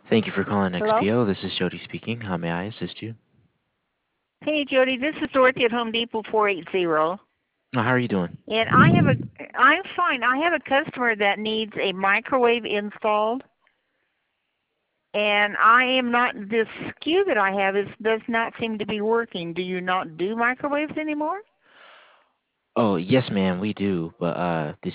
Thank you for calling Hello? XPO. This is Jody speaking. How may I assist you? Hey, Jody, this is Dorothy at Home Depot 480. Oh, how are you doing? And I'm fine. I have a customer that needs a microwave installed. And I am not, this SKU that I have does not seem to be working. Do you not do microwaves anymore? Oh, yes, ma'am, we do. But this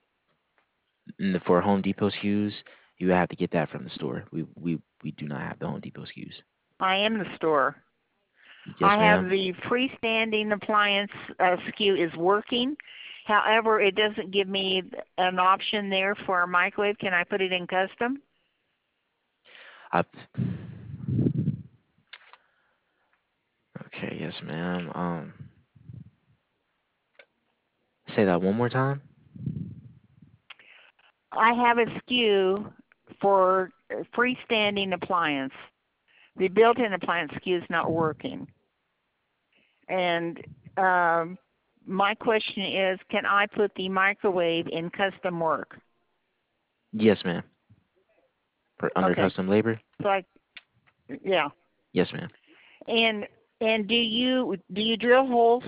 for Home Depot SKUs, you have to get that from the store. We do not have the Home Depot SKUs. I am the store. Yes, I have ma'am. the freestanding appliance SKU is working. However, it doesn't give me an option there for a microwave. Can I put it in custom? I, okay, yes, ma'am. Say that one more time. I have a SKU for freestanding appliance. The built-in appliance SKU is not working. And my question is, can I put the microwave in custom work? Yes, ma'am. Under Okay. custom labor. So yeah. Yes, ma'am. And do you drill holes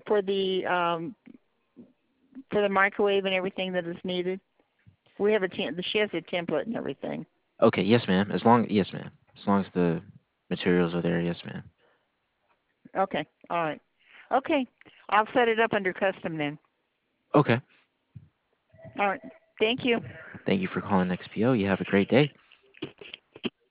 for the microwave and everything that is needed? We have she has a template and everything. Okay, yes, ma'am. Yes, ma'am. As long as the materials are there, yes, ma'am. Okay. All right. Okay. I'll set it up under custom then. Okay. All right. Thank you. Thank you for calling XPO. You have a great day.